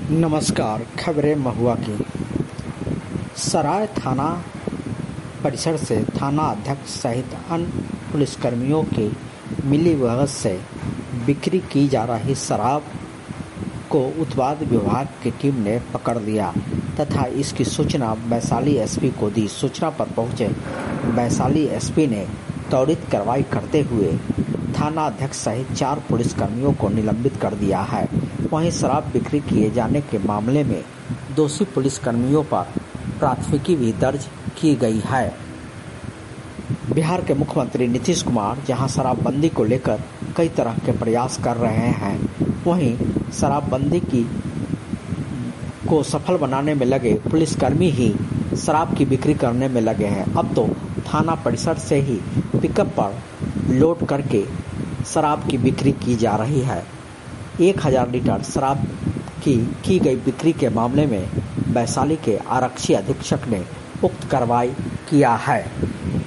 नमस्कार। खबरें महुआ की। सराय थाना परिसर से थाना अध्यक्ष सहित अन्य पुलिसकर्मियों की मिलीभगत से बिक्री की जा रही शराब को उत्पाद विभाग की टीम ने पकड़ लिया तथा इसकी सूचना वैशाली एसपी को दी। सूचना पर पहुंचे वैशाली एसपी ने त्वरित कार्रवाई करते हुए थाना अध्यक्ष सहित 4 पुलिसकर्मियों को निलंबित कर दिया है। वहीं शराब बिक्री किए जाने के मामले में दोषी पुलिसकर्मियों पर प्राथमिकी भी दर्ज की गई है। बिहार के मुख्यमंत्री नीतीश कुमार जहां शराबबंदी को लेकर कई तरह के प्रयास कर रहे हैं, वहीं शराबबंदी को सफल बनाने में लगे पुलिसकर्मी ही शराब की बिक्री करने में लगे हैं। अब तो थाना परिसर से ही पिकअप पर लोड करके शराब की बिक्री की जा रही है। 1000 लीटर शराब की गई बिक्री के मामले में वैशाली के आरक्षी अधीक्षक ने उक्त कार्रवाई किया है।